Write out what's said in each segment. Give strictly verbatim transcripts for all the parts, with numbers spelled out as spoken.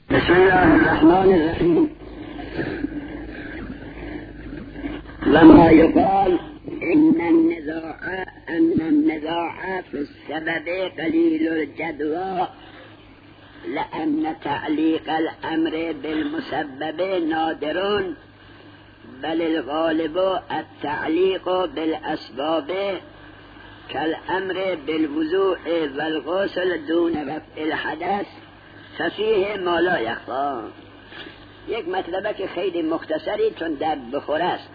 بسم الله الرحمن الرحیم. لما يقال إن النزاع أن النزاع في السبب قليل الجدوى لأن تعليق الأمر بالمسبب نادر بل الغالب التعليق بالأسباب كالأمر بالوضوء والغسل دون رفع الحدث ففيه ما لا يخفى. یک مطلبه که خیلی مختصری چون درد بخور است.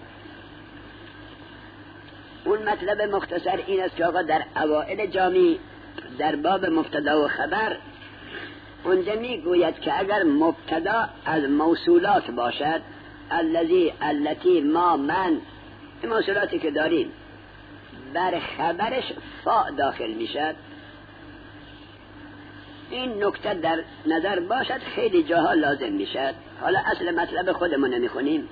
اون مطلب مختصر این است که آقا در اوائل جامی در باب مبتدا و خبر اونجا می گوید که اگر مبتدا از موصولات باشد الذی التی ما من، این موصولاتی که داریم بر خبرش فا داخل میشد، این نکته در نظر باشد خیلی جاها لازم میشد. حالا اصل مطلب خودمون نمیخونیم.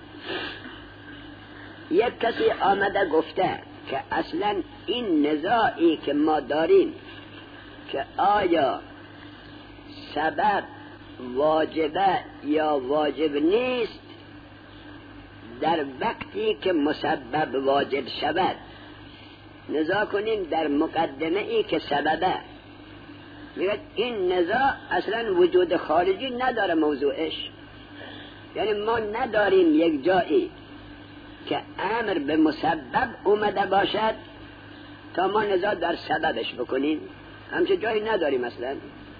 یک کسی آمده گفته که اصلا این نزاعی که ما داریم که آیا سبب واجبه یا واجب نیست در وقتی که مسبب واجب شود، نزاع کنیم در مقدمه ای که سببه. میگه این نزاع اصلا وجود خارجی نداره موضوعش، یعنی ما نداریم یک جایی که امر به مسبب اومده باشد تا ما نزاع در سببش بکنیم، همچه جایی نداریم اصلا.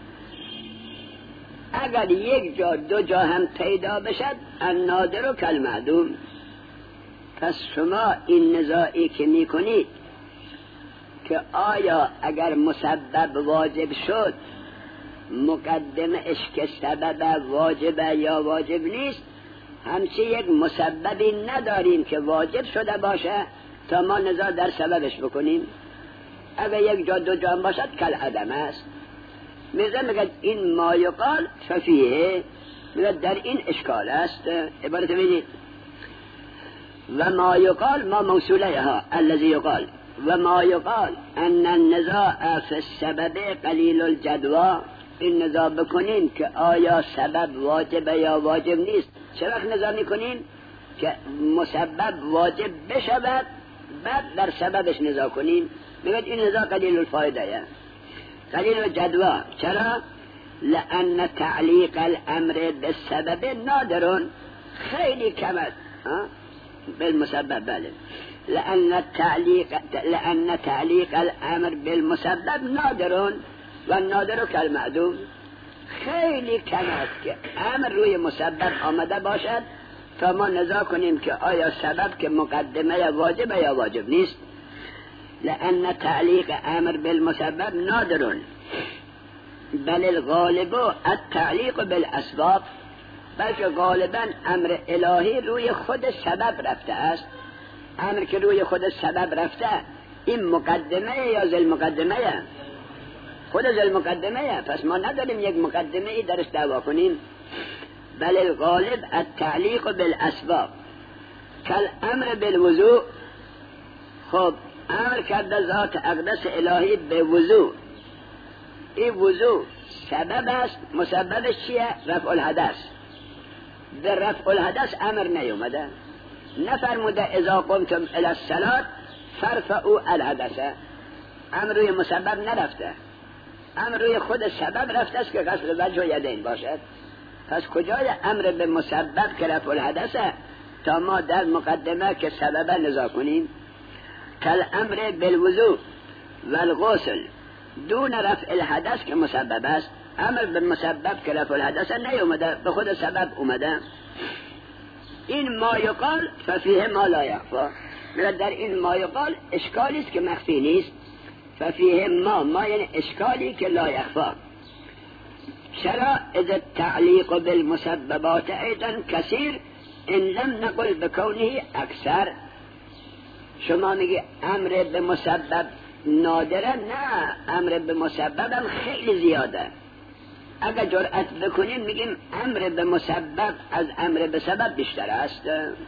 اگر یک جا دو جا هم پیدا بشد النادر و کالمعدوم. پس شما این نزاعی که میکنید که آیا اگر مسبب واجب شد مقدمه اش که سبب واجبه یا واجب نیست، همچه یک مسببی نداریم که واجب شده باشه تا ما نزاع در سببش بکنیم. اگر یک جا دو جا باشد کل عدم است. میزه میگه این ما یقال ففیه، میگه در این اشکال است. عبارت بینید و ما یقال ما موصوله ها الذی یقال و ما یقال ان النزاع فی السبب قلیل الجدوى. این نزاع بکنیم که آیا سبب واجب یا واجب نیست. چه وقت نزاع میکنیم که مسبب واجب بشود بعد در سببش نزاع کنیم. میگه این نزاع قلیل الفایده، قلیل الجدوى. چرا؟ لأن تعلیق الامر بالسبب نادر، خیلی کم است. بالمسبب بله. لأن تعلیق لأن تعلیق الامر بالمسبب نادر و نادر کالمعدوم. خیلی کم است که امر روی مسبب آمده باشد تا ما نزاع کنیم که آیا سبب که مقدمه واجب یا واجب نیست. لأن تعلیق امر بالمسبب نادر بل الغالب التعلیق بالاسباب. بلکه غالبا امر الهی روی خود سبب رفته است. امر که روی خود سبب رفته این مقدمه یا ذل مقدمه؟ خود ذل مقدمه. پس ما نداریم یک مقدمه ای درش دعوا کنیم. بل الغالب التعلیق بالاسباب کالامر بالوضوء. خب امر کرده ذات اقدس الهی به وضوء، این وضوء سبب است، مسببش چیه؟ رفع الحدث. به رفع الحدث امر نیومده، نفرموده اذا قمتم الى الصلاة فارفعوا الحدث. امر روی مسبب نرفته، امر روی خود سبب رفته است که غسل وجه و یدین باشد. پس کجای امر به مسبب که رفع الحدث تا ما در مقدمه که سبب نزاع کنیم؟ کالامر بالوضوء والغسل دون رفع الحدث که مسبب است. امر به مسبب که رفع الحدث نیومده، به خود سبب اومده. این ما یقال ففیه ما لا یخفا. در این ما یقال اشکالی است که مخفی نیست. ففیه ما ما یعنی اشکالی که لا یخفا. چرا؟ اذا التعلیق بالمسببات ایضا کثیر ان لم نقل بکونه اکثر. شما میگی امر به مسبب نادره، نه، امر به مسبب هم خیلی زیاده. اگر جرأت بکنیم میگیم امر به مسبب از امر به سبب بیشتر است.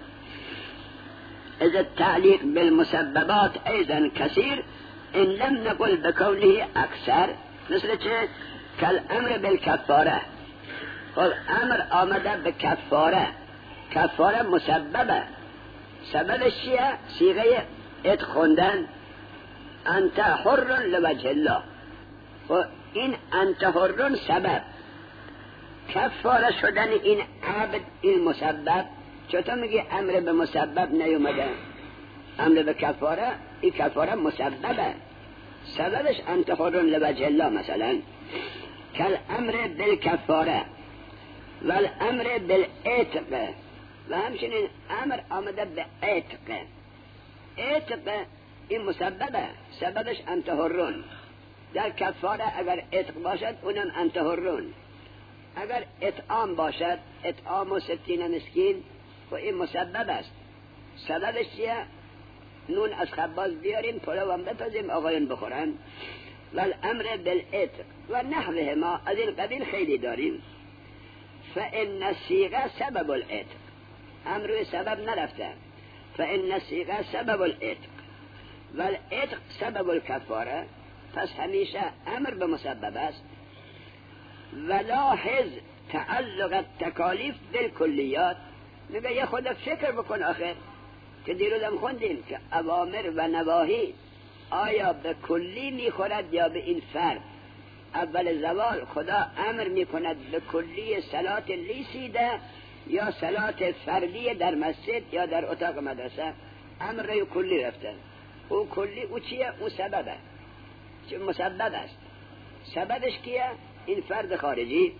از التعلیق بالمسببات ایضا کثیر ان لم نقل بکونه اکثر. مثل چه؟ کالامر بالکفاره. خب امر آمده به کفاره، کفاره مسببه، سببش چیه؟ صیغه ات خوندن انت حر لوجه الله. خب این انت حر سبب، کفاره شدن این عبد این مسبب. چطور میگی امر به مسبب نیومده؟ امر به کفاره، این کفاره مسببه، سببش انت حر لوجه الله. مثلا کل امر بالکفاره و الامر بالعتق، و همچنین امر آمده به عتق. عتق این مسببه، سببش انت حرون. در کفاره اگر عتق باشد اونم انت حرون. اگر اطعام باشد، اطعام و ستین مسکین، و این مسبب است. سببش چیه؟ نون از خباز بیاریم، پلو هم بپزیم آقایون بخورن. و الامر بالعتق و نحوه ما از این قبیل خیلی داریم. فإن الصيغه سبب العتق، امر سبب نرفته. فإن الصيغه سبب العتق و العتق سبب الکفاره. پس همیشه امر به مسبب است. ولاحظ تعلق التکالیف بالکلیات. میگه یه خود فکر بکن آخر که دیروزم خوندیم که اوامر و نواهی آیا به کلی میخورد یا به این فرد. اول زوال خدا امر میکند به کلی صلات لیسیده یا صلات فردی در مسجد یا در اتاق مدرسه. امر رو کلی رفته. او کلی او چیه؟ او سببه، چه مسبب است. سببش کیه؟ این فرد خارجی.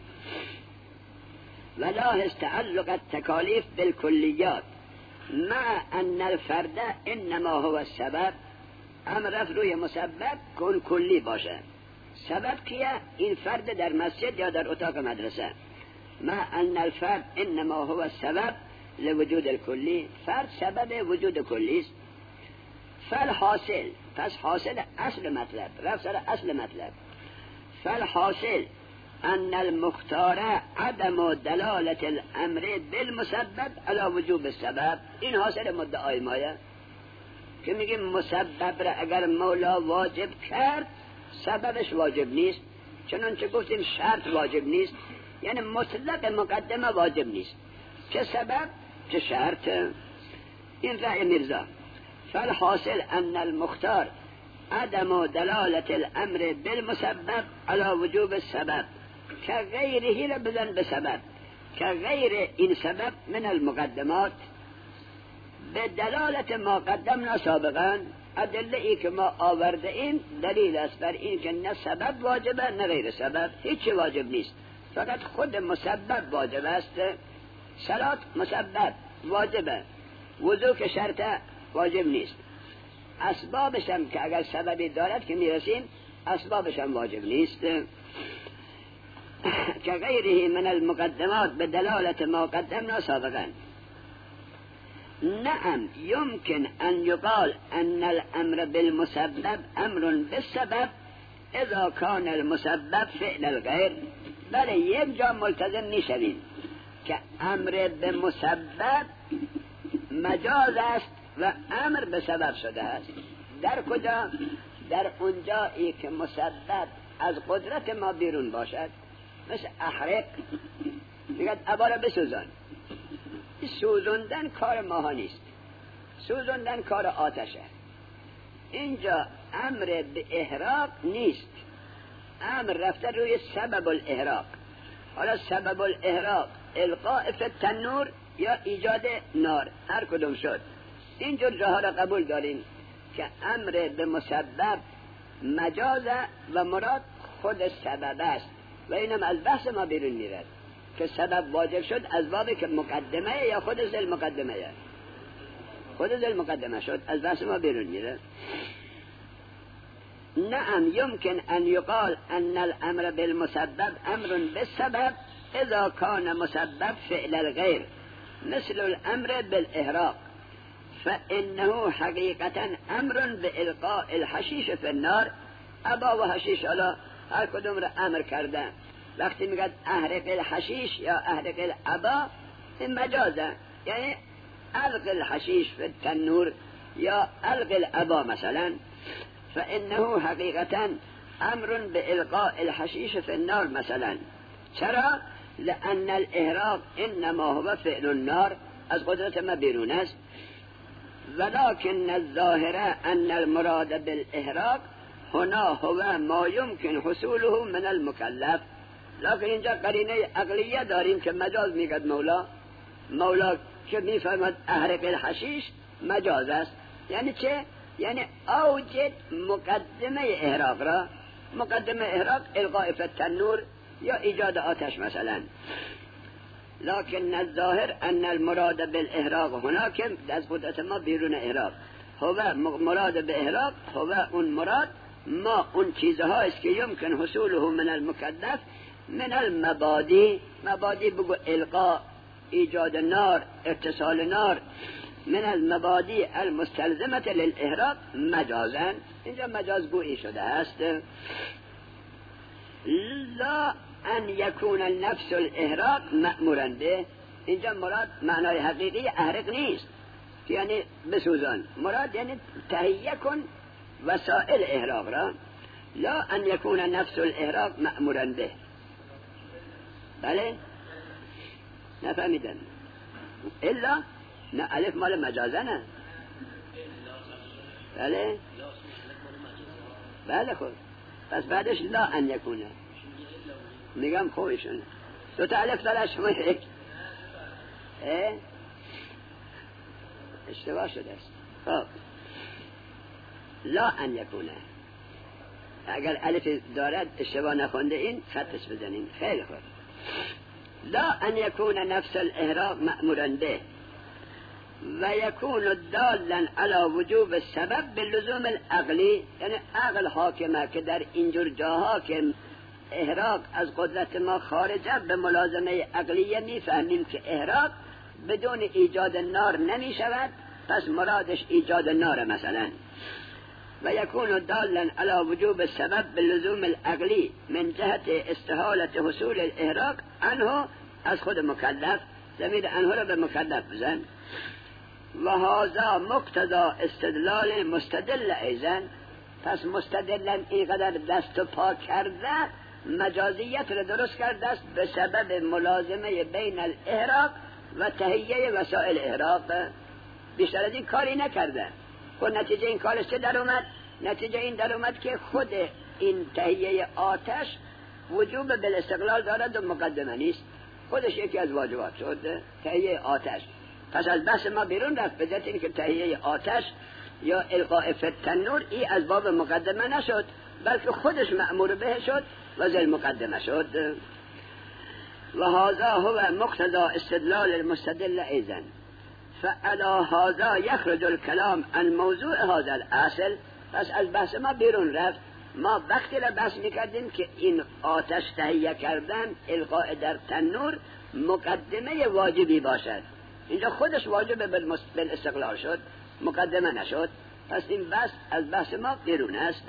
ولاحظ تعلق التکالیف بالکلیات مع ان الفرد انما هو السبب. امر رفت روی مسبب کن کلی باشه. سبب کیه؟ این فرد در مسجد یا در اتاق مدرسه. مع ان الفرد انما هو السبب لوجود الکلی. فرد سبب وجود کلی است. فالحاصل، پس حاصل اصل مطلب، رفت سر اصل مطلب. فالحاصل ان المختار عدم دلالة الامر بالمسبب على وجوب السبب. این حاصل مدعای مایه که میگیم مسبب را اگر مولا واجب کرد سببش واجب نیست. چنانچه گفتیم شرط واجب نیست، یعنی مطلق مقدمه واجب نیست، چه سبب چه شرط. این رأی میرزا. فالحاصل ان المختار عدم دلالة الامر بالمسبب على وجوب السبب که غیره را بزن به سبب، که غیر این سبب من المقدمات به دلالت ما قدمنا سابقا. ادله ای که ما آورده این دلیل است بر این که نه سبب واجبه نه غیر سبب، هیچ واجب نیست، فقط خود مسبب واجب است. صلات مسبب واجبه، وضو که شرطه واجب نیست. اسبابش هم که اگر سببی دارد که میرسیم اسبابش هم واجب نیست. که غیره من المقدمات به دلالت ما قدمنا سابقا. نعم يمكن أن يقال أن الأمر بالمسبب أمر بالسبب إذا كان المسبب فعل الغير. بله یک جا ملتزم میشویم که امر به مسبب مجاز است و امر به سبب شده است. در کجا؟ در اونجایی که مسبب از قدرت ما بیرون باشد. مثل احرق، میگه ابا را بسوزان. سوزندن کار ماها نیست، سوزندن کار آتشه. اینجا امر به احراق نیست، امر رفته روی سبب الاحراق. حالا سبب الاحراق القاء فی التنور یا ایجاد نار، هر کدوم شد. اینجور جاها را قبول داریم که امر به مسبب مجازه و مراد خود سبب است و اینم از بحث ما بیرون میرد که سبب واجب شد از بابی که مقدمه یا خود زل مقدمه یا خود زل مقدمه شد، از بحث ما بیرون میره. نعم يمكن ان يقال ان الامر بالمسبب امر بالسبب اذا كان مسبب فعل الغير مثل الامر بالاحراق فانه حقیقتا امر بالقاء الحشیش في النار. ابا و حشیش حالا هر کدوم را امر کرده. وقتی میگه احرق الحشیش یا احرق الابا این مجازه، یعنی الق الحشیش فی التنور یا الق الابا مثلا. فانه حقیقتا امر بالقاء الحشیش فی النار مثلا. چرا؟ لأن الإهراق إنما هو فعل النار، از قدرت ما بیرون است. ولكن الظاهر أن المراد بالإهراق هنا هو ما يمكن حصوله من المكلف. لكن اینجا قرینه عقلیه داریم که مجاز میگد مولا. مولا که میفرماد احرق الحشیش مجاز است. یعنی چه؟ یعنی اوجد مقدمه احراق را. مقدمه احراق القاء فی التنور یا ایجاد آتش مثلا. لكن الظاهر ان المراد بالاحراق هنا که از قدرت ما بیرون احراق هو مراد به احراق هو اون مراد ما اون چیزها است که يمكن حصوله من المكلف من المبادی. مبادی بگو القاء، ایجاد نار، اتصال نار. من المبادی المستلزمه للاحراق مجازا. اینجا مجاز گویی شده است. لا ان یکون نفس الاحراق مأمورا به. اینجا مراد معنای حقیقی احرق نیست یعنی بسوزان، مراد یعنی تهیه کن وسائل احراق را. لا ان یکون نفس الاحراق مأمورا به. بله نفهمیدن؟ الا نه، الف مال مجازه نه. بله بله خود پس بعدش لا ان یکونه میگم خوبشونه. دو تا الف داره شما یک اشتباه شده است. خب لا ان یکونه، اگر الف دارد اشتباه نخونده این خطش بزنین. خیلی خوب. لا ان یکون نفس الاحراق مأمورا به و یکون دالا علی وجوب السبب باللزوم العقلی. یعنی عقل حاکمه که در اینجور جاها که احراق از قدرت ما خارجه به ملازمه عقلیه میفهمیم که احراق بدون ایجاد نار نمی شود، پس مرادش ایجاد نار مثلا. و یکون دالا علی وجوب السبب باللزوم العقلی من جهت استحالة حصول الاحراق عنه، از خود مکلف. ضمیر عنه را به مکلف بزن. و هذا مقتضا استدلال مستدل ایزن. پس مستدلا اینقدر دست و پا کرده مجازیت را درست کرده است به سبب ملازمه بین الاحراق و تهیه وسائل احراق. بیشتر از این کاری نکرده. خود نتیجه این کارش چه در اومد؟ نتیجه این در اومد که خود این تهیه آتش وجوب بالاستقلال دارد و مقدمه نیست. خودش یکی از واجبات شد تهیه آتش. پس از بحث ما بیرون رفت به جهت اینکه تهیه آتش یا القاء فی التنور ای از باب مقدمه نشد، بلکه خودش مأمور به شد و ذل مقدمه شد. و هذا هو مقتضا استدلال المستدل ایضا. فعلى هذا يخرج الكلام عن موضوع هذا الاصل. پس از بحث ما بیرون رفت. ما وقتی را بحث میکردیم که این آتش تهیه کردن القاء در تنور مقدمه واجبی باشد. اینجا خودش واجب بالاستقلال شد، مقدمه نشد. پس این بحث از بحث ما بیرون است.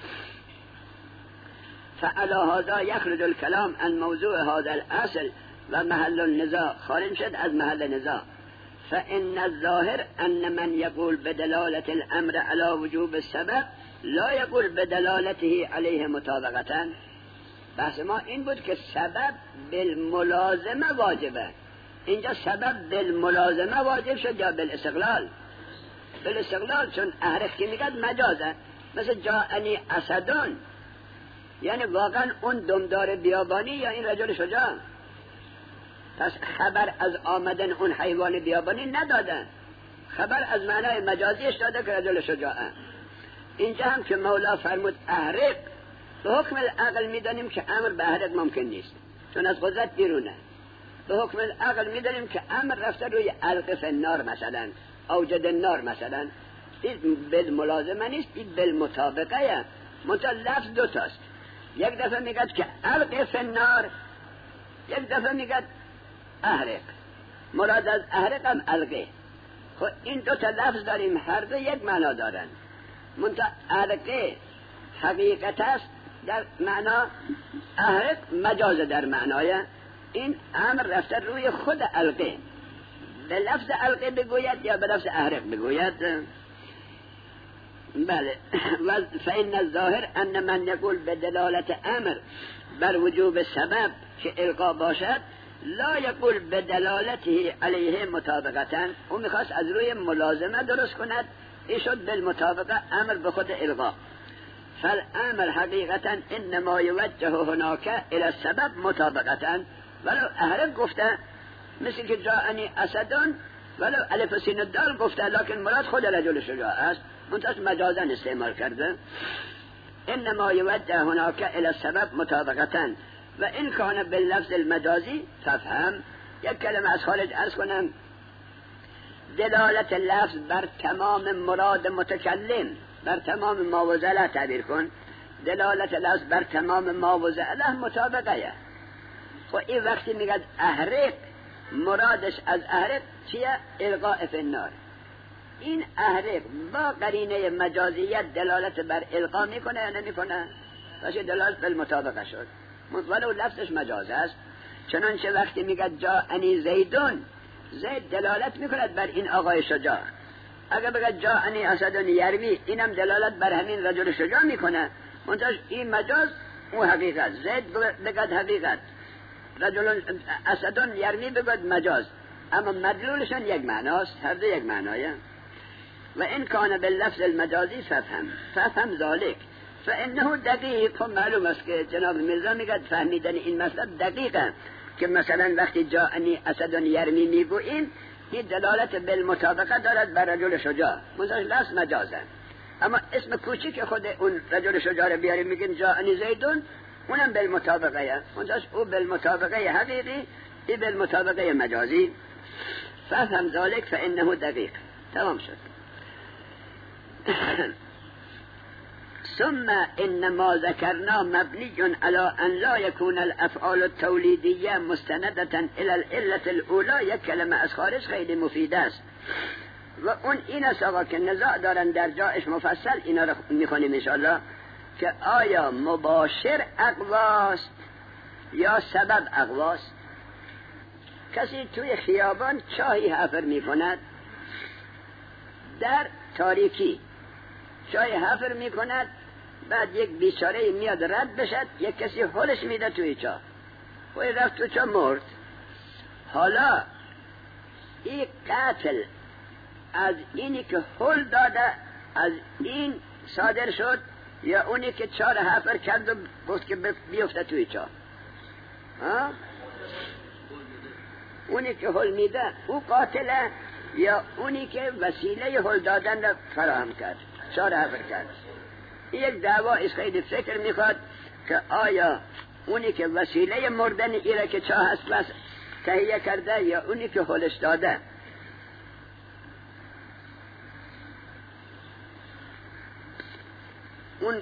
فعلى هذا يخرج الكلام عن موضوع هذا الاصل و محل النزاع خارج شد از محل نزاع. فإن الظاهر أن من يقول بدلالة الأمر على وجوب السبب لا يقول بدلالته عليه مطابقة. بحث ما این بود که سبب بالملازمه واجبه. اینجا سبب بالملازمه واجب شد یا بالاستقلال؟ بالاستقلال، چون احرق که میگد مجازه. مثل جاءنی اسدون، یعنی واقعا اون دمدار بیابانی یا این رجل شجاع. پس خبر از آمدن اون حیوان بیابانی ندادن، خبر از معنای مجازیش داده که رجل شجاعه. اینجا هم که مولا فرمود احرق، به حکم العقل میدانیم که امر به احرق ممکن نیست، چون از قدرت بیرونه. به حکم العقل میدانیم که امر رفته روی القف النار مثلا، اوجد النار مثلا. این بالملازمه نیست، این بالمطابقه. منتها لفظ دو تاست. یک دفعه میگد که القف النار، یک دفعه میگد احرق. مراد از احرق هم القه. خب این دو تا لفظ داریم، هر دو یک معنا دارن. منتها القه حقیقت است در معنا، احرق مجاز در معنای. این امر رفته روی خود القه، به لفظ القه بگوید یا به لفظ احرق بگوید. بله. و فإن الظاهر ان من یقول بدلالت امر بر وجوب سبب که القا باشد لا یقول به دلالته علیه مطابقتا، او میخواست از روی ملازمه درست کند، این شد بالمطابقه امر به خود الغا. فالامر حقیقتا انما یوجه هناک الى السبب مطابقتا، ولو احرق گفته مثل که جاءنی اسدون، ولو الف سین الدال گفته، لکن مراد خود رجل شجاع است، منتهش مجازا استعمال کرده. انما یوجه هناك الى السبب مطابقتا و این کان باللفظ المجازی ففهم. یک کلمه از خارج عرض کنم، دلالت لفظ بر تمام مراد متکلم، بر تمام ما وزله تعبیر کن، دلالت لفظ بر تمام ما وزله مطابقه. خب این وقتی میگد احرق، مرادش از احرق چیه؟ القاء فی النار. این احرق با قرینه مجازیت دلالت بر القا میکنه یا نمیکنه؟ باشه دلالت بالمطابقه شد، ولو لفظش مجاز است. چنانچه وقتی میگد جاءنی زیدون، زید دلالت میکند بر این آقای شجاع. اگر بگد جاءنی اسدون یرمی، اینم دلالت بر همین رجل شجاع میکنه، منتهش این مجاز او حقیقت. زید بگد حقیقت، رجل اسدون یرمی بگد مجاز، اما مدلولشان یک معناست، هر دو یک معنایه. و این کان باللفظ المجازی ففهم ففهم ذالک فانه دقیق. خب معلوم است که جناب میرزا میگد فهمیدن این مطلب دقیقه، که مثلا وقتی جاءنی اسدون یرمی میگوییم، این دلالت بالمطابقه دارد بر رجل شجاع، منتهش لفظ مجازه. اما اسم کوچیک خود اون رجل شجاع رو بیاریم میگیم جاءنی زیدون، اونم بالمطابقه، منتهش او بالمطابقه حقیقی، ای بالمطابقه مجازی. فهم ذالک فانه دقیق. تمام شد. ثم انما ذكرنا مبني على ان لا يكون الافعال التوليديه مستندة الى العله الاولى. یک کلمه از خارج خیلی مفید است و اون این است آقا که نزاع دارن در جایش مفصل، اینا رو میخونیم انشاءالله، که آیا مباشر اقواست یا سبب اقواست. کسی توی خیابان چاهی حفر میکند، در تاریکی چای حفر میکند، بعد یک بیچاره میاد رد بشد، یک کسی هلش میده توی چاه، و رفت تو چاه مرد. حالا این قتل از اینی که هل داده از این صادر شد، یا اونی که چار حفر کرد و گفت که بیفته توی چاه؟ ها؟ اونی که هل میده او قاتله، یا اونی که وسیله هل دادن را فراهم کرد، چار حفر کرد؟ یک دعوا از خیلی فکر میخواد که آیا اونی که وسیله مردن ایره که چاه هست بس تهیه کرده، یا اونی که هلش داده. اون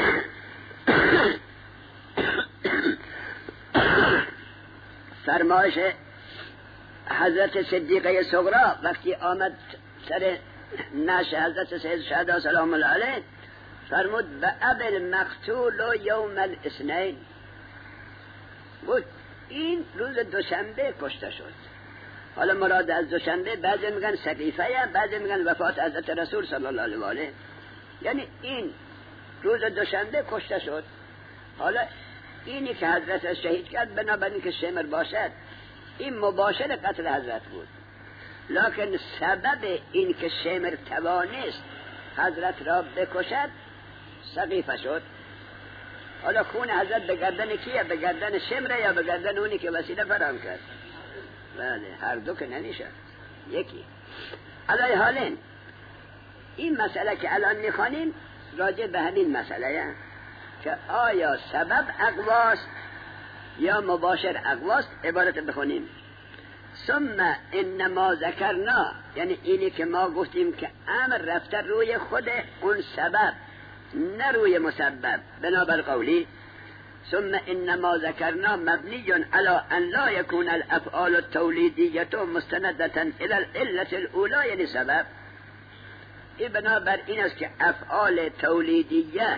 فرمایش حضرت صدیقه صغرا وقتی آمد سر نش حضرت سید شهدا سلام الله علیه، فرمود به ابل مقتول و یوم الاثنین، بود این روز دوشنبه کشته شد. حالا مراد از دوشنبه بعضی میگن سقیفه، بعضی میگن وفات حضرت رسول صلی الله علیه و آله، یعنی این روز دوشنبه کشته شد. حالا اینی که حضرت شهید کرد بنابراین که شمر باشد، این مباشر قتل حضرت بود، لکن سبب این که شمر توانست حضرت را بکشد سقیفه شد. حالا خون حضرت به گردن کیه؟ به گردن شمره یا به گردن اونی که وسیله فراهم کرد؟ بله هر دو که نمیشه، یکی. علی حالین این مسئله که الان میخوانیم راجع به همین مسئله که آیا سبب اقواست یا مباشر اقواست. عبارت بخونیم ثم انما ذکرنا، یعنی اینی که ما گفتیم که امر رفته روی خود اون سبب نه روی مسبب، بنابر قولی ثم انما ذکرنا مبنی علی ان لا یکون الافعال التولیدیه مستندة الى العله الاولى، یعنی سبب. این بنابر این است که افعال تولیدیه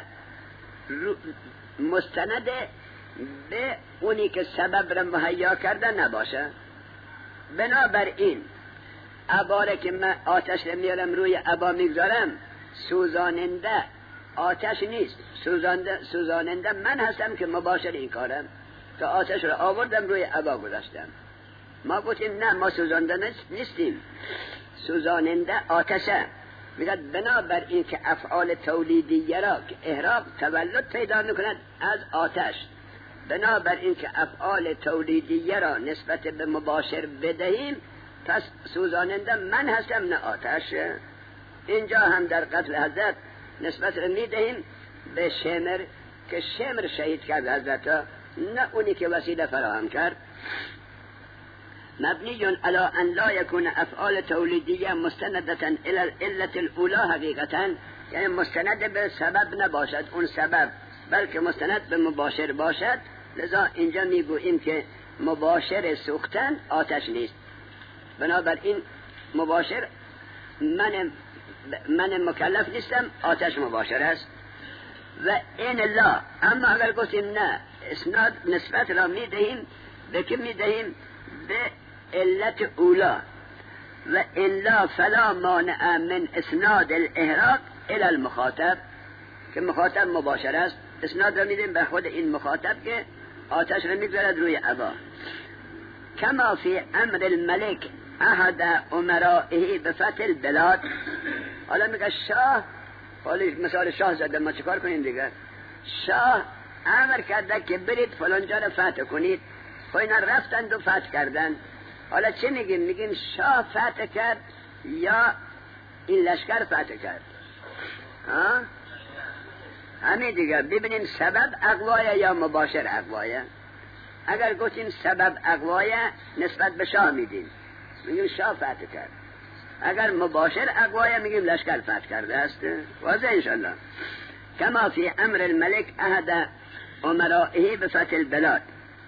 مستند به اونی که سبب را مهیا کرده نباشه. بنابر این عباره که من آتش را میارم روی عبا میگذارم، سوزاننده آتش نیست، سوزانده سوزاننده من هستم که مباشر این کارم، که آتش را آوردم روی عبا گذاشتم. ما گفتیم نه ما سوزانده نیستیم، سوزاننده آتشه. میگه بنابر این که افعال تولیدیه را که احراق تولد پیدا میکند از آتش، بنابر این که افعال تولیدیه را نسبت به مباشر بدهیم، پس سوزاننده من هستم نه آتش. اینجا هم در قتل حضرت نسبت را میدهیم به شمر که شمر شهید کرد حضرت، نه اونی که وسیله فراهم کرد. مبنی علی ان لا یکون افعال تولیدیه مستندتا الى العلة الاولى حقیقتا، یعنی مستند به سبب نباشد اون سبب، بلکه مستند به مباشر باشد. لذا اینجا میگوییم که مباشر سوختن آتش نیست، بنابراین مباشر من من مکلف نیستم، آتش مباشر است. و این لا، اما اگر گفتیم نه اسناد نسبت را میدهیم به که میدهیم به علت اولا، و این لا فلا مانع من اسناد الاحراق الى المخاطب، که مخاطب مباشر است، اسناد را میدهیم به خود این مخاطب که آتش را میگذارد روی عبا. کما فی امر الملک احد امرائه بفتح البلاد. حالا میگه شاه، حالا مثال شاه زده، ما چیکار کنیم دیگر؟ شاه امر کرده که برید فلانجا را فتح کنید، خب اینا رفتند و فتح کردن. حالا چه میگیم؟ میگیم شاه فتح کرد یا این لشکر فتح کرد؟ ها؟ همین دیگر. ببینیم سبب اقوایه یا مباشر اقوایه. اگر گفتیم سبب اقوایه نسبت به شاه میدیم، میگیم شاه فتح کرد. اگر مباشر اقوایه میگیم لشکر فتح کرده است. واضح انشالله. کما فی امر الملک احد امرائه بفتح البلاد.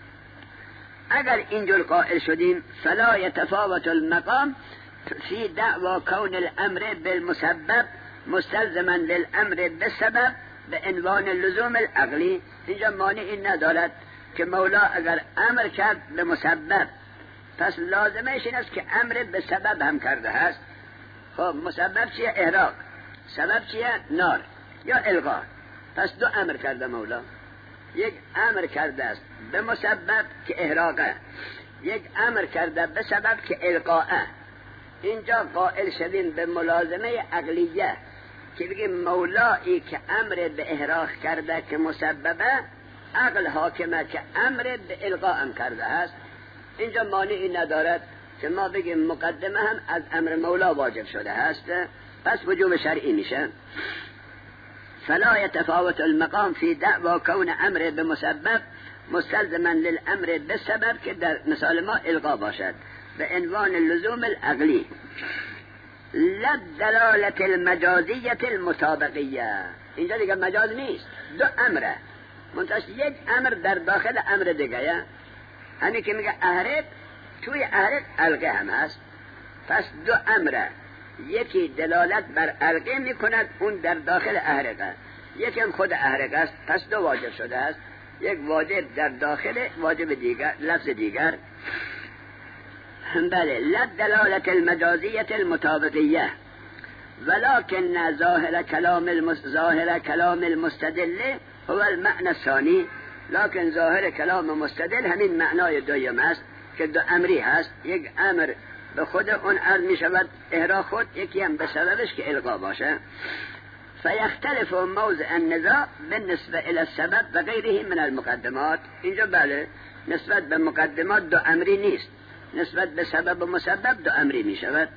اگر اینجور قائل شدیم فلا يتفاوت المقام فی دعوى کون الامر بالمسبب مستلزما للامر بالسبب به عنوان لزوم العقلی. اینجا مانعی ندارد که مولا اگر امر کرد به مسبب، پس لازمش این است که امر به سبب هم کرده است. خب مسبب چیه؟ احراق. سبب چیه؟ نار یا الغا. پس دو امر کرده مولا. یک امر کرده است به مسبب که احراقه، یک امر کرده به سبب که القاءه. اینجا قائل شدیم به ملازمه عقلیه که بگیم مولایی که امر به احراق کرده که مسببه، عقل حاکمه که امر به القاء هم کرده است. اینجا مانعی ندارد که ما بگیم مقدمه هم از امر مولا واجب شده است، پس وجوب شرعی میشه. فلا يتفاوت المقام في دعوى كون امر بمسبب مستلزما للامر بسبب که در مثال ما القا باشد به عنوان اللزوم العقلی. لا دلالة المجازیة المطابقیه. اینجا دیگه مجاز نیست، دو امره منتش یک امر در داخل امر دیگه. همین که میگه احرق، توی احرق القه هم هست. پس دو امره، یکی دلالت بر القه میکند اون در داخل احرقه، یکی هم خود احرقه است، پس دو واجب شده است. یک واجب در داخل واجب دیگر، لفظ دیگر. بله. لا دلالة المجازیة المطابقیه ولكن ظاهر کلام المس... ظاهر کلام المستدل هو المعنى الثانی. لكن ظاهر کلام مستدل همین معنای دویم است که دو امری هست. یک امر به خود اون امر می شود احراق خود، یکی هم به سببش که القا باشه. فیختلف موضع النزاع بالنسبه الى السبب و غیره من المقدمات. اینجا بله نسبت به مقدمات دو امری نیست، نسبت به سبب و مسبب دو امری می شود.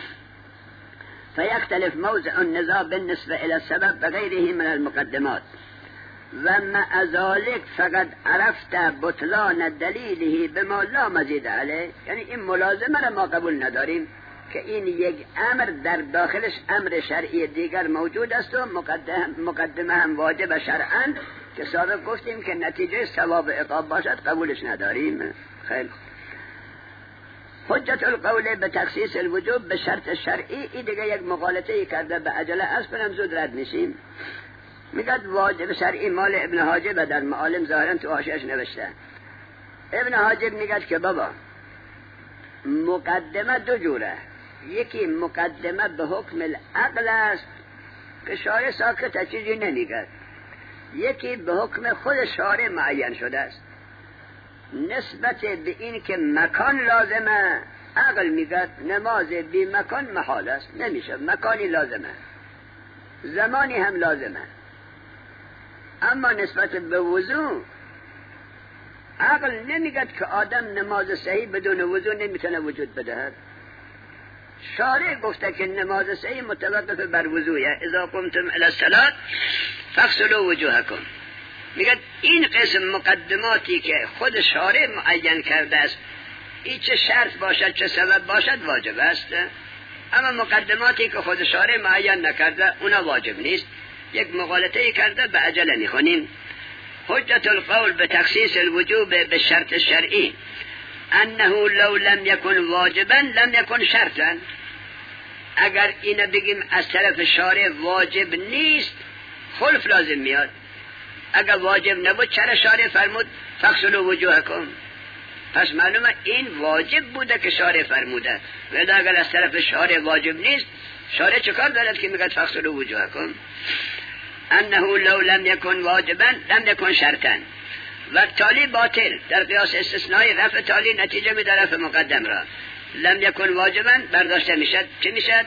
فیختلف موضع النزاع بالنسبه الى السبب و غیره من المقدمات و مع ذلك فقد عرفت بطلان دلیله بما لا مزید علیه. یعنی این ملازمه را ما قبول نداریم که این یک امر در داخلش امر شرعی دیگر موجود است و مقدمه هم واجب شرعاً که سابق گفتیم که نتیجه ثواب عقاب باشد، قبولش نداریم. خیلی حجت القول به تخصیص الوجوب به شرط شرعی. این دیگه یک مغالطه کرده به عجله، از کنم زود رد میشیم. میگد واجب شرعی مال ابن حاجب در معالم ظاهرا تو حاشیه‌اش نوشته. ابن حاجب میگد که بابا مقدمه دو جوره، یکی مقدمه به حکم العقل است که شارع ساکت چیزی نمیگد، یکی به حکم خود شارع معین شده است. نسبت به این که مکان لازمه، عقل میگه نماز بی مکان محال است، نمیشه، مکانی لازمه، زمانی هم لازمه. اما نسبت به وضو عقل نمیگه که آدم نماز صحیح بدون وضو نمیتونه وجود بدهد. شارع گفته که نماز صحیح متوقف بر وضوئه. اذا قمتم الی الصلاة فاغسلوا وجوهکم. میگه این قسم مقدماتی که خود شارع معین کرده است، این چه شرط باشد چه سبب باشد واجب است، اما مقدماتی که خود شارع معین نکرده اونا واجب نیست. یک مغالطه کرده به عجله میخونیم. حجت القول به تخصیص الوجوب به شرط شرعی انه لو لم یکن واجبا لم یکن شرطا. اگر اینو بگیم از طرف شارع واجب نیست، خلف لازم میاد. اگر واجب نبود چرا شارع فرمود فاغسلوا وجوهکم؟ پس معلومه این واجب بوده که شارع فرموده. ولی اگر از طرف شارع واجب نیست، شارع چه کار دارد که میگه فاغسلوا وجوهکم؟ انه لو لم یکن واجبا لم یکن شرطا. و تالی باطل در قیاس استثنایی رفع تالی نتیجه می رفع مقدم را. لم یکن واجبا برداشته میشد، چه میشد؟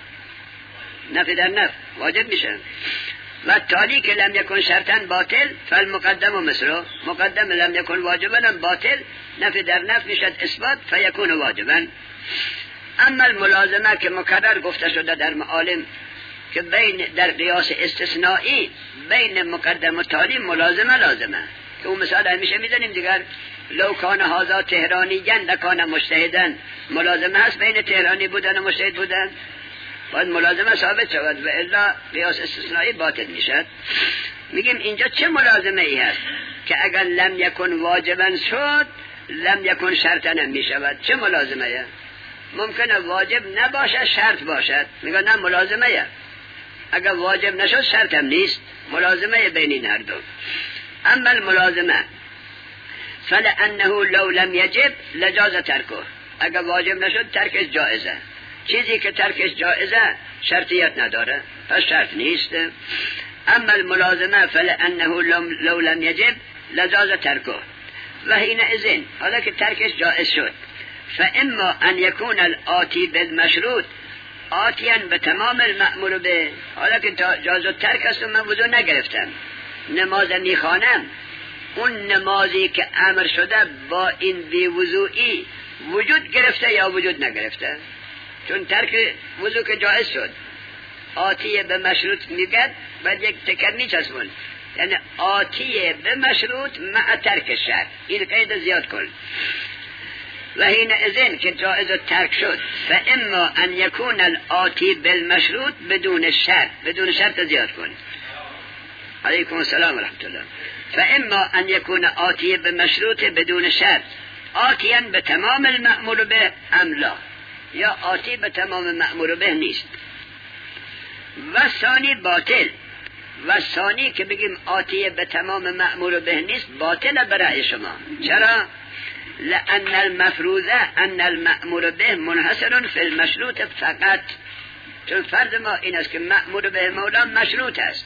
نفی در نفع واجب میشه. و تالی که لم یکن شرطا باطل فالمقدم و مثله. مقدم لم یکن واجبا باطل، نفی در نفع میشد اثبات فیکون واجبا. اما الملازمه که مکرر گفته شده در معالم که بین در قیاس استثنایی بین مقدم و تالی ملازمه لازمه، که اون مثال همیشه میزنیم دیگر. لو کان هذا تهرانیًا لکان مجتهداً. ملازمه هست بین تهرانی بودن و مجتهد بودن، باید ملازمه ثابت شود و الا قیاس استثنایی باطل میشد. میگیم اینجا چه ملازمه ای هست که اگر لم یکن واجبا شد لم یکن شرطا میشود؟ چه ملازمه ای؟ ممکنه واجب نباشه شرط باشد، میگن نه ملازمه ای. اگر واجب نشد شرط هم نیست، ملازمه بین این هر دو. اما الملازمه فلانه لو لم یجب لجاز ترکه. اگر واجب نشد ترکش جائزه. چیزی که ترکش جائزه شرطیت نداره، پس شرط نیست. اما الملازمه فلانه لو لم یجب لجاز ترکه و حینئذ، حالا که ترکش جائز شد، فاما ان یکون الآتی بالمشروط آتیاً به تمام المأمور به. حالا که جاز و ترک است و من وضو نگرفتم، نماز میخوانم، اون نمازی که امر شده با این بی وضوئی وجود گرفته یا وجود نگرفته؟ چون ترک وضو که جائز شد، آتیه به مشروط میگد بعد یک تکر میچسبون، یعنی آتیه به مشروط مع ترک شرط. این قید زیاد کن. و حینئذ که جائز و ترک شد، فاما ان یکون الآتی بالمشروط بدون شرط. بدون شرط زیاد کن. علیکم السلام و رحمت الله. فاما ان یکون آتی بمشروط بدون شرط آتیاً به تمام المأمور به ام لا، یا آتی به تمام مأمور به نیست. و ثانی باطل. و ثانی که بگیم آتی به تمام مأمور به نیست باطل برای شما. چرا؟ لأن المفروضه ان المأمور به منحصر فی المشروط فقط. چون فرض ما این است که مأمور به مولا مشروط است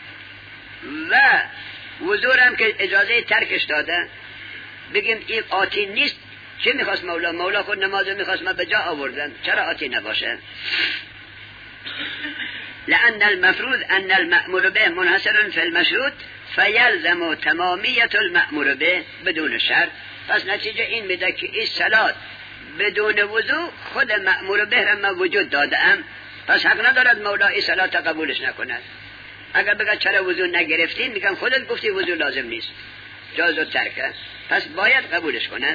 و حضور هم که اجازه ترکش داده، بگیم این آتی نیست. چه میخواست مولا؟ مولا خود نماز میخواست ما به جا آوردن، چرا آتی نباشه؟ لأن المفروض ان المأمور به منحصر فی المشروط فیلزم تمامیت المأمور به بدون شرط. پس نتیجه این میده که این صلات بدون وضو خود مأمور به را من وجود دادم، پس حق ندارد مولا این صلات قبولش نکند. اگر بگه چرا وضو نگرفتین، میگم خودت گفتی وضو لازم نیست، جاز و ترکه، پس باید قبولش کند.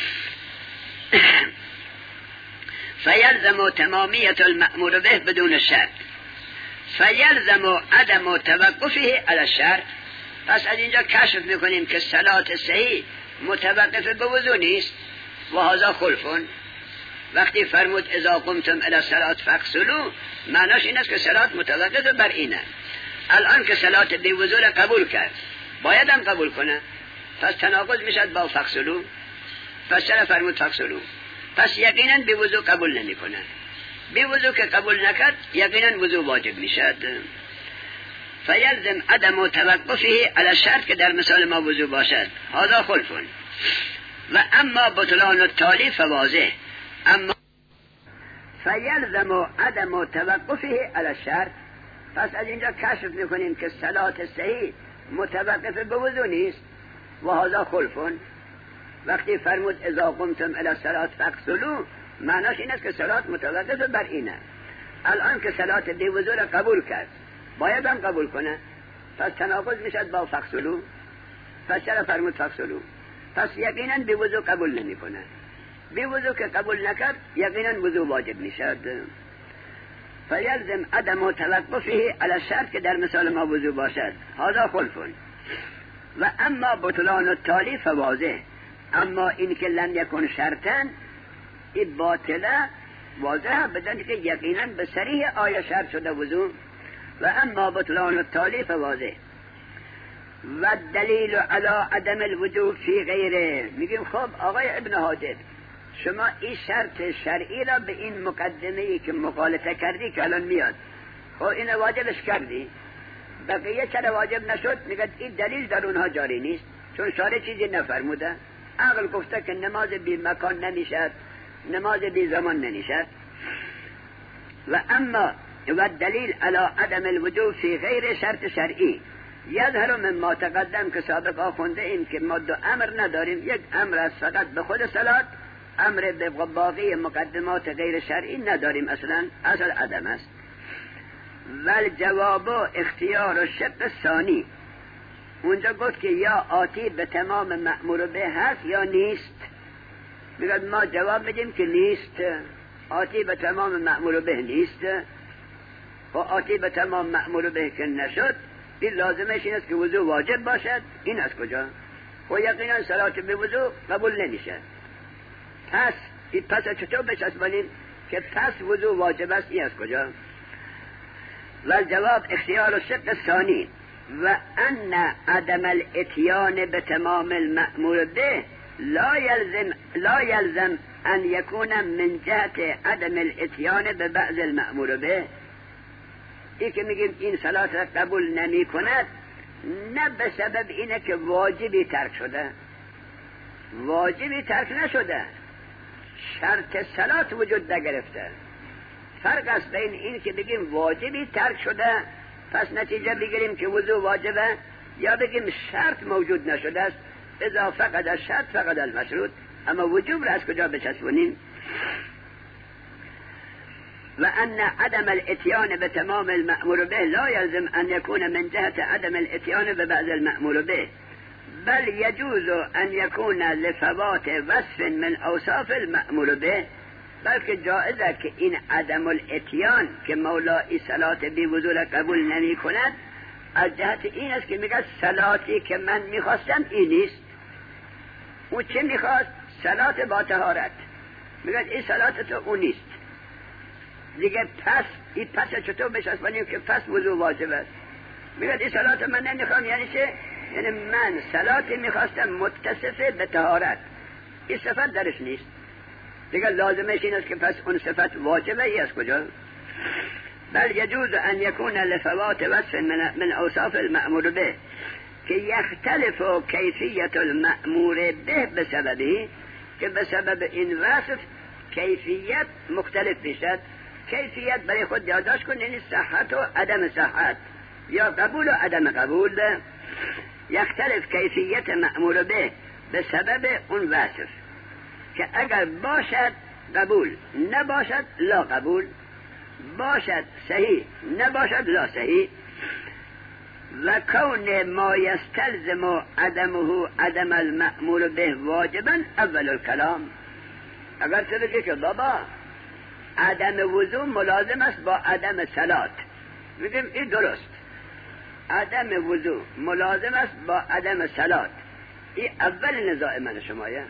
فیلزم تمامیت المأمور به بدون شرط فیلزم عدم توقفه علی الشرط. پس از اینجا کشف میکنیم که صلات صحیح متوقف به وضو نیست. و هذا خلفون. وقتی فرمود اذا قمتم الی الصلاة فاغسلوا، معناش این است که صلات متوقف بر اینه. الان که صلات بی وضو را قبول کرد، باید هم قبول کنه، پس تناقض میشد با فاغسلوا. پس چرا فرمود فاغسلوا؟ پس یقینا بی وضو قبول نمی کنه. بی وضو که قبول نکرد یقینا وضو واجب میشد. فیلزم عدم توقفه علی الشرط که در مثال ما وضو باشد. هذا خلفون. و اما بطلان التالی فواضح، اما فیلزم عدم توقفه علی الشرط. پس از اینجا کشف میکنیم که صلات صحیح متوقف به وضو نیست. و هذا خلفون، وقتی فرمود اذا قمتم الی الصلاة فاغسلوا، معناش این است که صلات متوقف بر اینه. الان که صلات بی وضو را قبول کرد باید هم قبول کنه، پس تناقض میشد با فاغسلوا. پس چرا فرمود فاغسلوا؟ پس یقینا بی وضو قبول نمی کنه. بی وضو که قبول نکرد یقینا وضو واجب میشد. فیلزم عدم توقفه علی الشرط که در مثال ما وضو باشد. هذا خلفون. و اما بطلان التالی فواضح، اما این که لم یکن شرطن این باطله واضحه، بدن که یقینا به صریح آیه شرط شده وضو. و اما بطلان التالی فواضح و دلیل علی عدم الوجوب فی غیره. میگیم خب آقای ابن حاجب، شما این شرط شرعی را به این مقدمه‌ای که مخالفه کردی که الان میاد، خب این واجبش کردی، بقیه چرا واجب نشد؟ میگه این دلیل در اونها جاری نیست، چون شارع چیزی نفرموده. عقل گفته که نماز بی مکان نمیشد، نماز بی زمان نمیشد. و اما و دلیل علی عدم الوجوب فی غیر شرط شرعی یظهر مما تقدم، که سابقا خونده ایم که ما دو امر نداریم، یک امر است فقط به خود صلات، امر به باقی مقدمات غیر شرعی نداریم، اصلا اصل عدم است. ول جواب اختیار و شق ثانی، اونجا گفت که یا آتی به تمام مأمور به هست یا نیست. میگه ما جواب بدیم که نیست، آتی به تمام مأمور به نیست. و آتی به تمام مأمور به که نشد، این لازمش این است که وضو واجب باشد. این از کجا؟ و یقینا صلات به وضو قبول نمیشه. پس این پس چطور بچسبانیم که پس وضو واجب است؟ این از کجا؟ و جواب اختیار الشق ثانی و ان عدم الاتیان به تمام المأمور به لا یلزم لا یلزم ان یکون من جهت عدم الاتیان به بعض المأمور به. این که میگیم این صلات را قبول نمی کند، نه به سبب اینه که واجبی ترک شده، واجبی ترک نشده، شرط صلات وجود نگرفته. فرق است بین این که بگیم واجبی ترک شده پس نتیجه بگیریم که وضو واجبه، یا بگیم شرط موجود نشده است، اذا فقد الشرط فقد المشروط. اما وجوب را از کجا بچسبونیم؟ و ان عدم الاتیان به تمام المأمور به لا یلزم ان یکون من جهت عدم الاتیان به بعض المأمور به، بل یجوز ان یکون لفوات وصف من اوصاف المأمور به. بلکه جائزه که این عدم الاتیان که مولا ای صلات بی وضو را قبول نمی کند، از جهت این است که میگه صلاتی که من میخواستم این نیست. او چه میخواست؟ صلات با طهارت. میگه این صلات تو اون نیست دیگه. پس این پس چطور بشسبانیم که پس وضو واجب است؟ میگه این صلات من نمیخوام. یعنی چه؟ یعنی من صلاتی میخواستم متصفه به طهارت، این صفت درش نیست دیگه. لازمش این است که پس اون صفت واجبه. ای از کجا؟ بل یجوز ان یکون لفوات وصف من, من اوصاف المأمور به که یختلف کیفیت المأمور به بسببی، که به سبب این وصف کیفیت مختلف میشد. کیفیت برای خود یادداشت کن، یعنی صحت و عدم صحت، یا قبول و عدم قبول. یختلف کیفیت مأمور به به سبب اون وصف، که اگر باشد قبول، نباشد لا قبول، باشد صحیح، نباشد لا صحیح. و کون ما یستلزم عدمه عدم المأمور به واجبا اول الکلام. اگر تو بگی که بابا عدم وضو ملازم است با عدم صلات، میگیم این درست، عدم وضو ملازم است با عدم صلات. این اول نزاع من شمایه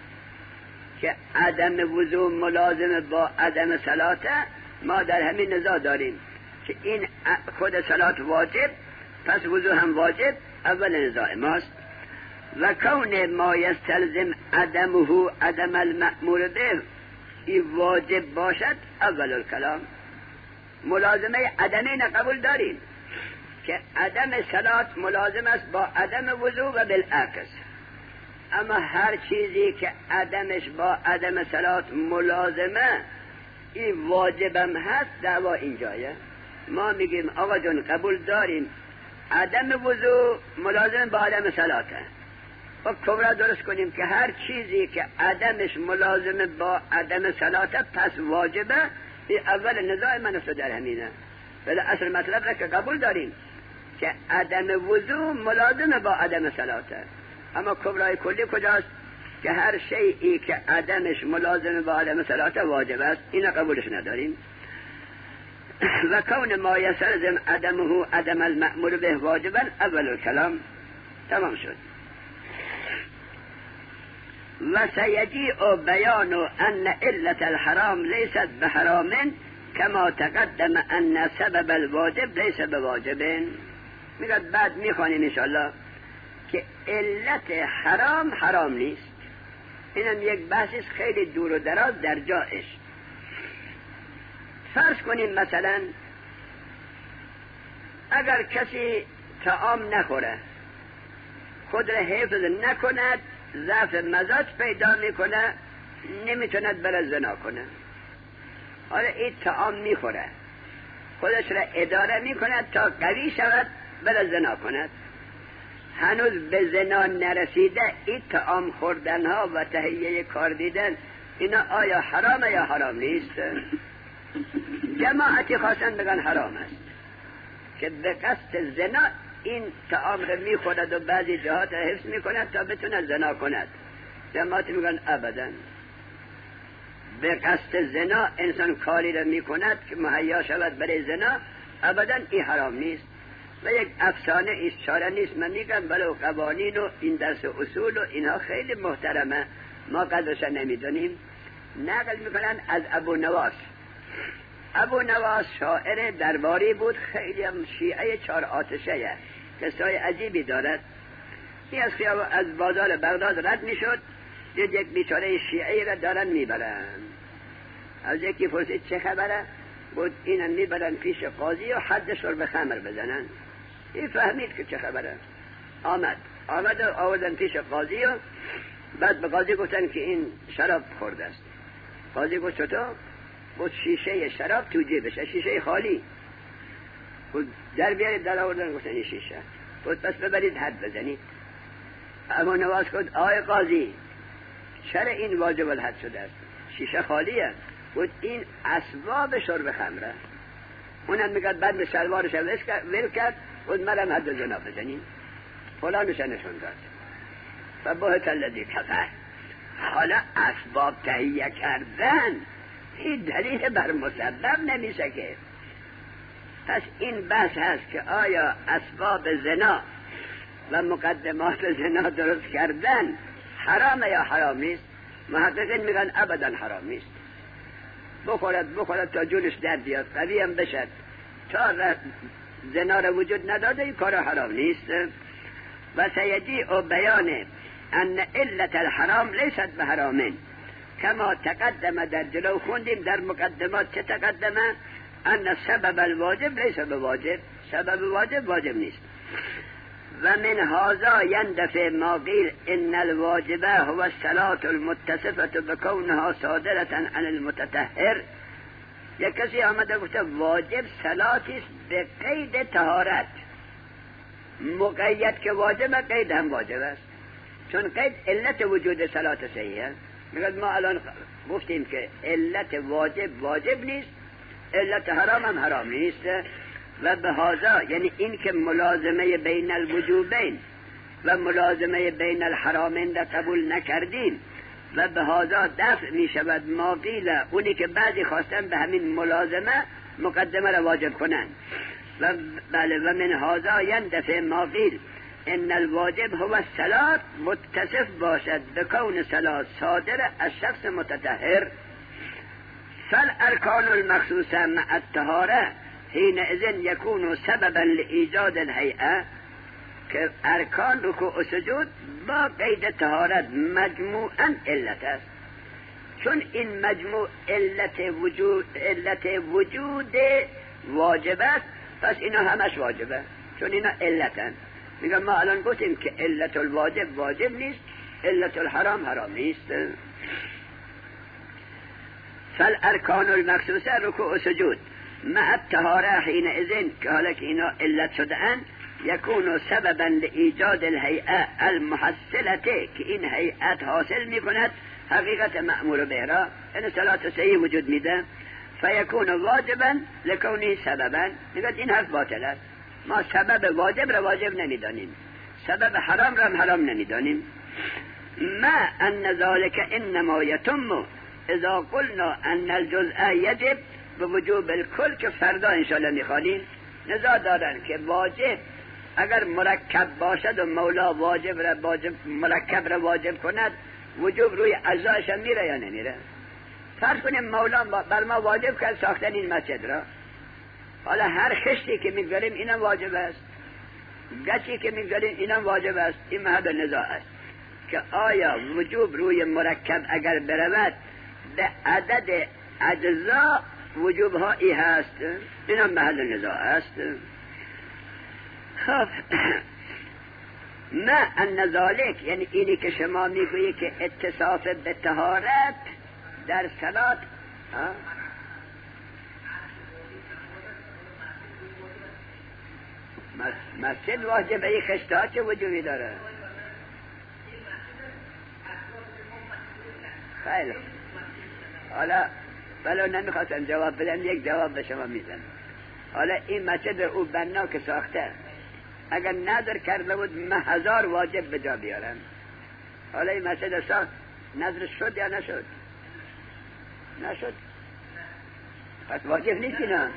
که عدم وضو ملازم با عدم صلاته. ما در همین نزاع داریم که این خود صلات واجب، پس وضو هم واجب، اول نزاع ماست. و کون ما یستلزم عدمه عدم المأمور به، این واجب باشد اول الکلام. ملازمه عدمین قبول داریم که عدم صلات ملازم است با عدم وضو و بالعکس. اما هر چیزی که عدمش با عدم صلات ملازمه این واجبم هست، دعوا اینجایه. ما میگیم آقا جون قبول داریم عدم وضو ملازم با عدم صلاته، و کبرا درست کنیم که هر چیزی که عدمش ملازم با عدم صلاته پس واجبه. این اول نزاع من افتاد در همینه، ولی اصل مطلب را که قبول داریم که عدم وضو ملازم با عدم صلاته. اما کبرای کلی کجاست؟ که هر شیئی که عدمش ملازم با عدم صلاته واجب است، این قبولش نداریم. و کون ما یستلزم عدمه عدم المأمور به واجبا اول الکلام. تمام شد. و سیجیء بیان ان علت الحرام لیست بحرام کما تقدم ان سبب الواجب لیس بواجب. میگه بعد میخوانیم انشاءالله که علت حرام حرام نیست. اینم یک بحثی خیلی دور و دراز در جایش. فرض کنیم مثلا اگر کسی طعام نخوره، خود را حفظ نکند، ضعف مزاج پیدا میکنه، نمیتوند بره زنا کنه. حالا این طعام میخوره، خودش را اداره میکند تا قوی شود بره زنا کند. هنوز به زنا نرسیده، این طعام خوردن ها و تهیه کار دیدن اینا آیا حرامه یا حرام نیست؟ جماعتی خواستن بگن حرام است که به قصد زنا این طعام را میخورد و بعضی جهات را حفظ میکند تا بتونه زنا کند. جماعتی میگن ابدا، به قصد زنا انسان کاری را میکند که مهیا شود برای زنا، ابدا این حرام نیست و یک افسانه ایست، چاره نیست. من میگم ولو قوانین و این درس اصول و اینها خیلی محترمه، ما قدرش نمیدونیم. نقل میکنن از ابو نواس. ابو نواس شاعر درباری بود، خیلی هم شیعه چار آتشه، قصای عجیبی دارد. این از خیاب از بازار بغداد رد میشد، دید یک بیچاره شیعه را دارن میبرن. از یکی پرسید چه خبره؟ بود اینم میبرن پیش قاضی و حدش رو به خمر بزنن. این فهمید که چه خبره، آمد آمد و آوردن پیش قاضی و بعد به قاضی گفتن که این شراب خورده است. قاضی گفت چطور؟ بود شیشه شراب تو جیبشه، شیشه خالی. بود در بیارید، در آوردن گفتن این شیشه. بود پس ببرید حد بزنید. اما نواز کد آی قاضی چرا این واجب الحد شده است؟ شیشه خالیه. بود این اسباب شرب خمره. اونم میگد بعد به شلوارش ول کرد، بود مرم حد زنا بزنید. فلانش نشون داد. و باهت الذی کفر. حالا اسباب تهیه کردن این دلیل بر مسبب نمیشه که. پس این بحث هست که آیا اسباب زنا و مقدمات زنا درست کردن حرامه یا حرام نیست؟ محققین میگن ابدا حرام نیست. بخورد بخورد تا جونش در بیاد، قوی هم بشد، تا زنا را وجود نداده، این کار حرام نیست. و سیجیء بیان ان علت الحرام لیست بحرامن کما تقدم. در جلو خوندیم در مقدمات چه تقدمه؟ ان سبب الواجب لیس بواجب، سبب واجب واجب نیست. و من هذا يندفع ما قيل ان الواجب هو الصلاة المتصفة بكونها صادرة عن المتطهر. یک کسی آمده گفته واجب صلاتی است به قید طهارت، مقید که واجب، قید هم واجب است، چون قید علت وجود صلات صحیحه. میگه ما الان گفتیم که علت واجب واجب نیست، علت حرام هم حرام نیست. و به هذا یعنی این که ملازمه بین الوجوبین و ملازمه بین الحرامین را قبول نکردیم، و به هذا دفع می شود ما قیل، اونی که بعضی خواستن به همین ملازمه مقدمه را واجب کنن. و بله و من هذا يندفع ما قیل ان الواجب هو الصلاة متصف باشد بکون صلاة صادر از شخص متطهر. فالارکان المخصوصه مع الطهاره حینئذ یکون سببا لایجاد الهیئه، که ارکان رکوع و سجود با قید طهارت مجموعاً علت است. چون این مجموع علت وجود علت وجود واجب است، پس اینا همش واجبه، چون اینا علتن. میگم ما الان گفتیم که علت الواجب واجب نیست، علت الحرام حرام نیست. فالارکان المخصوصه رکوع و سجود مع الطهاره حینئذ که حالا که اینا علت شده اند یکون سببا لایجاد الهیئه المحصلته که این هیئت حاصل میکند حقیقت مأمور به را، این صلات صحیح وجود میده. فیکون واجبا لکونه سببا، میگه این حرف باطل است. ما سبب واجب را واجب نمیدانیم، سبب حرام را حرام نمیدانیم. ما ان ذلك انما يتم اذا قلنا ان الجزء يجب بوجوب الكل که فردا انشاءالله میخوانیم. نزاع دارن که واجب اگر مرکب باشد و مولا واجب را واجب مرکب را واجب کند وجوب روی اجزایش میره یا نمیره. فرض کنیم مولا بر ما واجب کرد ساختن این مسجد را، حالا هر خشتی که میگذاریم اینم واجب است، گچی که میگذاریم اینم واجب است. این محل نزاع است که آیا وجوب روی مرکب اگر برود به عدد اجزا وجوب هایی هست، اینم محل نزاع است. خب ما ان ذالک یعنی اینی که شما میگویی که اتصاف به طهارت در صلات مسجد واجبه، ای خشتها چه وجوبی داره؟ خیلی حالا ولو نمیخواستم جواب بدم یک جواب به شما میزنم. حالا این مسجد او بنا که ساخته اگر نظر کرده بود من هزار واجب به جا بیارم، حالا این مسجد ساخت نظر شد یا نشد؟ نشد، پس واجب نیست اینا.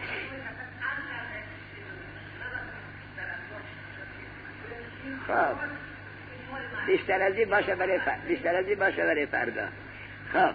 خب بیشتر از این باشه برای فردا، بیشتر از این باشه برای فردا. خب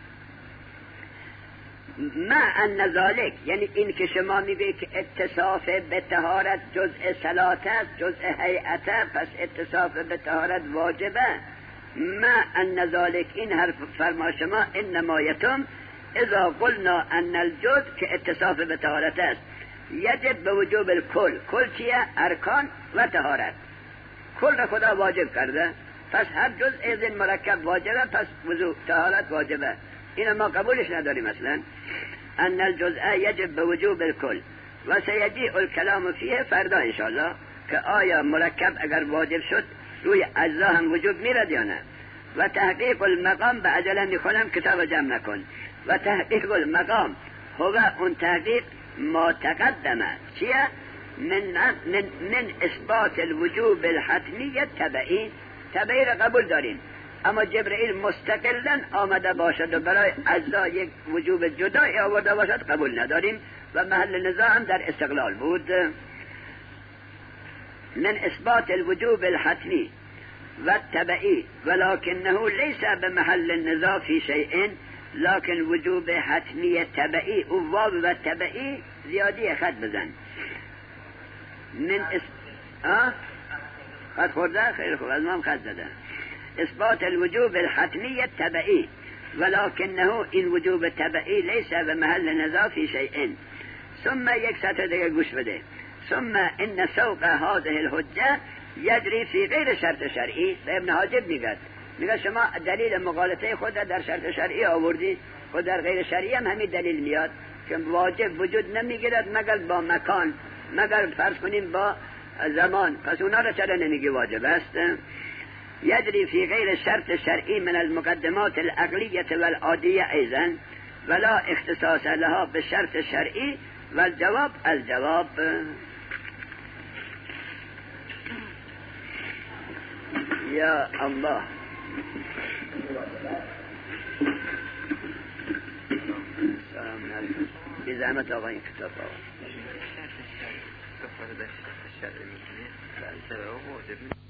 ما ان ذالک یعنی این که شما میگویی که اتصاف به طهارت جزء صلات است، جزء هیئت، پس اتصاف به طهارت واجبه. ما ان ذالک این حرف فرما شما انما یتم اذا قلنا ان الجزء که اتصاف به طهارت است یجب به وجوب الکل. کل چیه؟ ارکان و طهارت. کل را خدا واجب کرده، پس هر جزء از این مرکب واجبه، پس وضو طهارت واجبه. این ما قبولش نداریم اصلا. ان الجزء یجب به وجوب الکل و سیجیء الکلام فیه فردا انشاءالله که آیا مرکب اگر واجب شد روی اجزا هم وجود میرد یا نه. و تحقیق المقام به عجله میخونم کتاب جمع نکن. و تحقیق المقام هو اون تحقیق ما تقدمه چیه؟ من, من, من اثبات الوجوب الحتمی تبعی. تبعی را قبول داریم، اما جبرئیل مستقلا آمده باشد و برای اجزا یک وجوب جدایی آورده باشد قبول نداریم و محل نزاع هم در استقلال بود. من اثبات الوجوب الحتمی و تبعی ولكنه ليس بمحل النزاع في شيء لكن وجوب حتمی تبعی و واو و تبعی زیادی خط بزن. من اس... آه؟ خط خورده؟ خیلی خوب، از ما هم خط زده. اثبات الوجوب الحتمی تبعی ولكنه این وجوب تبعی لیس بمحل نزاع في شيء. ثم یک سطر دیگه گوش بده. ثم ان سوق هذه الحجه یجری فی غیر شرط شرعی. به ابن حاجب میگه میگه شما دلیل مغالطه خود در شرط شرعی آوردی، خود در غیر شرعی هم همین دلیل میاد که واجب وجود نمیگیرد مگر با مکان، مگر فرض کنیم با زمان، پس اونا را چرا نمیگی واجب است؟ یجری فی غیر شرط شرعی من المقدمات العقلیه والعادیه ایضا ولا اختصاص لها به شرط شرعی و الجواب الجواب. یا الله سلام علیکم. بی زحمت آقا این کتاب آقا